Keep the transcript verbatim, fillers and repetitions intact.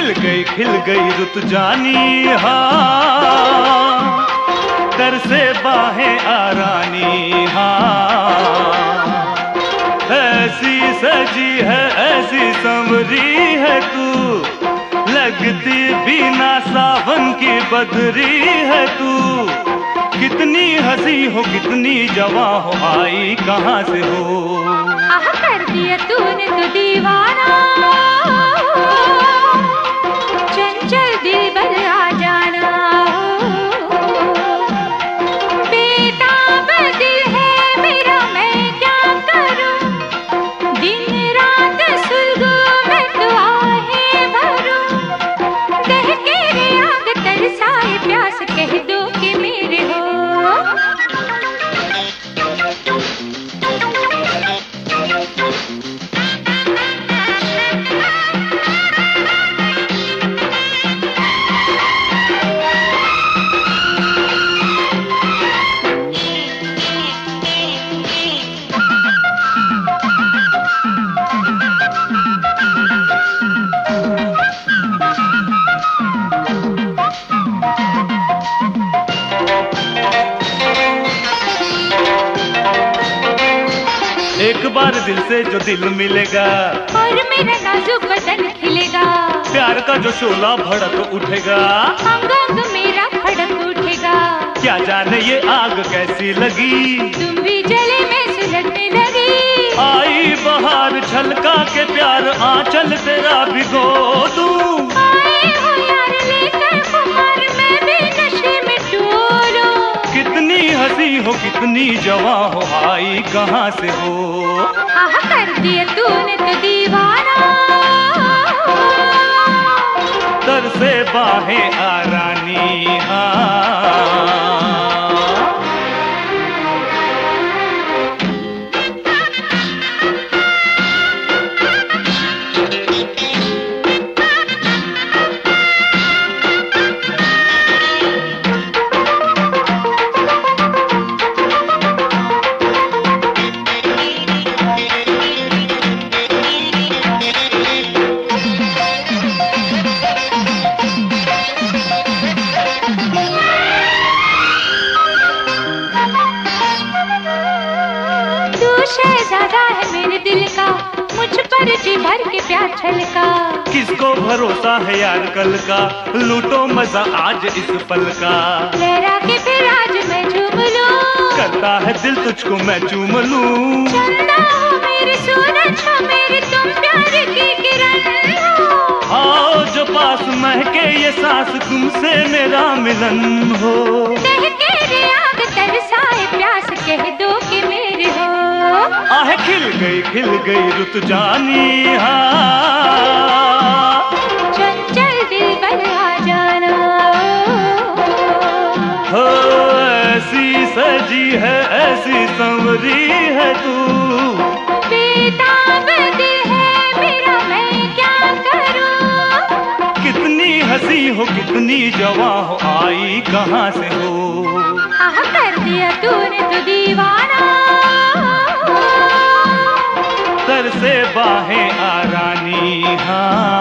खिल गई खिल गई रुत जानी हाँ, दर से बाहें आरानी हाँ, ऐसी सजी है ऐसी संवरी है तू, लगती भी ना सावन की बदरी है तू। कितनी हंसी हो कितनी जवां हो, आई कहाँ से हो। आह कर दिया तूने तो दीवाना, चंचल दिल भर आ जाना। बेताब दिल है मेरा मैं क्या करूं, दिन रात सुलगूं मैं तो आहें भरूं। दहके रे आग तरसाए प्यास, कह दो कि मेरे हो। एक बार दिल से जो दिल मिलेगा, और मेरा नाजुक बदन खिलेगा। प्यार का जो शोला भड़क उठेगा, अंग अंग मेरा फड़क उठेगा। क्या जाने ये आग कैसी लगी, तुम भी जले में सुलगने लगी। आई बहार छलका के प्यार आंचल तेरा भिगो दूं। आए हो यार लेकर खुमार, मैं भी नशे में डोलूं। कितनी हंसी हो कितनी जवां हो, आई कहाँ से हो। आह कर दिया तूने तो दीवाना, दर से बाहें आरानी हाँ। शहजादा है मेरे दिल का, मुझ पर जी भर के प्यार छलका। किसको भरोसा है यार कल का, लूटो मजा आज इस पल का। लहरा के फिर आज मैं झूम लूं, करता है दिल तुझको मैं चूम लूं। चंदा हो मेरी सूरज हो मेरी, तुम प्यार की किरण हो। आओ जो पास महके ये सांस, तुमसे मेरा मिलन हो। दहके रे आग तरसाए प्यास, कह दो कि मेरे हो। आह खिल गई खिल गई रुत जानी हाँ, चंचल दिल भर आ जाना। हो ऐसी सजी है ऐसी संवरी है तू, बेताब दिल है मेरा मैं क्या करूं। कितनी हंसी हो कितनी जवां हो, आई कहाँ से हो। आह कर दिया तूने तो दीवाना, दर से बाहें आरानी हाँ।